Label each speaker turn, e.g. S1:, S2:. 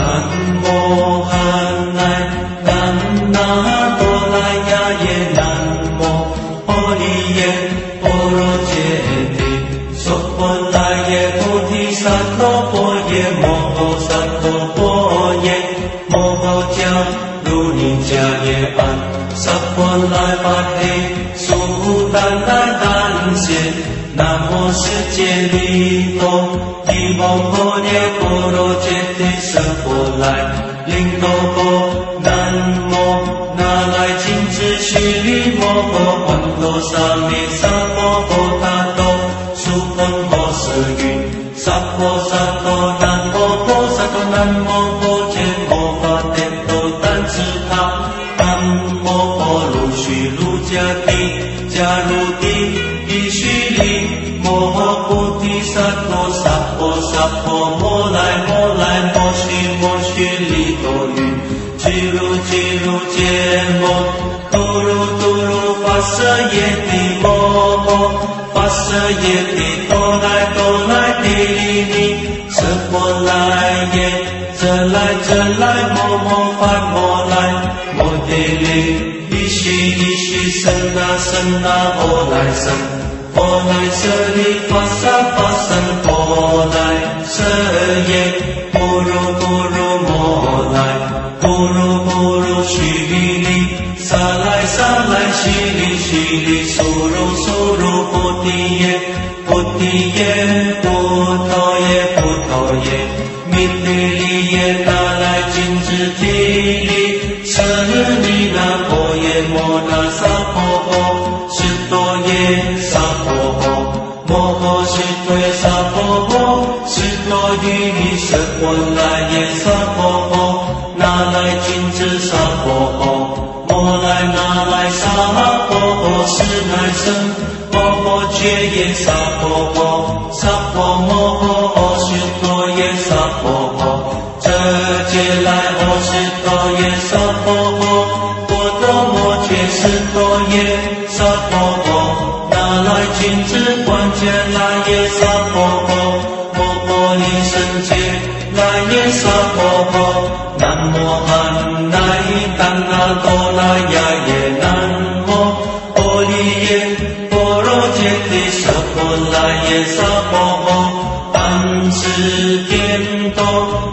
S1: 南无汉来南那多来呀耶南无阿利耶波罗揭谛娑婆来耶菩提萨埵婆耶摩诃萨埵婆耶摩诃迦卢尼迦耶安萨婆来巴嘿苏丹来丹谢南无世界利多依摩诃耶波罗揭谛舍波来林多波南无那来金智须利摩诃环多沙弥萨婆诃他多苏婆诃舍云萨婆萨多南无婆萨多南无婆揭摩法天多丹智他南无婆卢须卢迦帝迦卢帝依须利摩诃菩提萨埵萨婆萨婆摩来摩来摩须利多云俱卢揭摩度卢发舍耶帝摩诃发舍耶帝多来帝利尼舍婆来耶则来摩发来摩帝利依须生那阿来生阿来舍利发生阿来舍耶不如摩来不如须利萨来须利苏如菩提耶菩陀耶弥帝利耶那来金智提利舍利那婆耶摩那萨婆诃释多耶萨婆诃摩诃释多耶萨婆诃释多于舍婆来耶萨婆诃那来金智萨婆诃摩来那来萨婆诃是乃生摩诃觉耶萨婆诃萨婆摩诃阿释多耶萨婆诃遮揭来阿释多耶萨婆诃波多摩揭释多耶萨婆诃那来金智观揭来耶萨婆诃摩诃尼僧揭来耶萨婆诃南无汉来丹那多来呀耶南无阿利耶波罗揭谛舍婆来耶萨婆诃安智天多